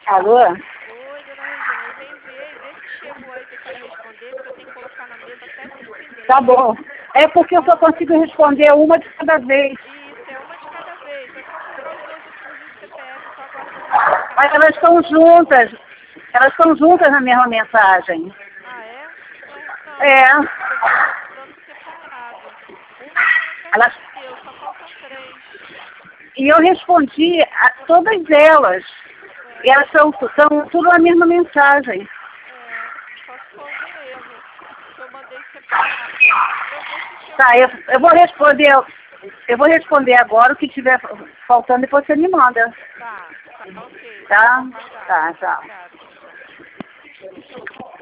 Alô? Oi, dona Regina, eu já enviei, vê se chegou aí, você pode responder, porque eu tenho que colocar na mesa até mês que vem. Tá bom. É porque eu só consigo responder uma de cada vez. Isso, é uma de cada vez. É só colocar os dois últimos do CPF, eu tô aguardando a mensagem. Mas elas estão juntas. Elas estão juntas na mesma mensagem. Ah, é? Ué, não, É. eu tô mandando separado. Uma tá na casa Elas... do seu, só faltam 3. E eu respondi a todas elas. E Ué, elas são tudo na mesma mensagem. só se for algum erro, que eu mandei separado. Eu ver se chegou. Tá, eu vou responder. Eu vou responder agora o que tiver faltando, depois você me manda. Tá, ok. Tá? Vou aguardar. Tá, tá. Obrigada.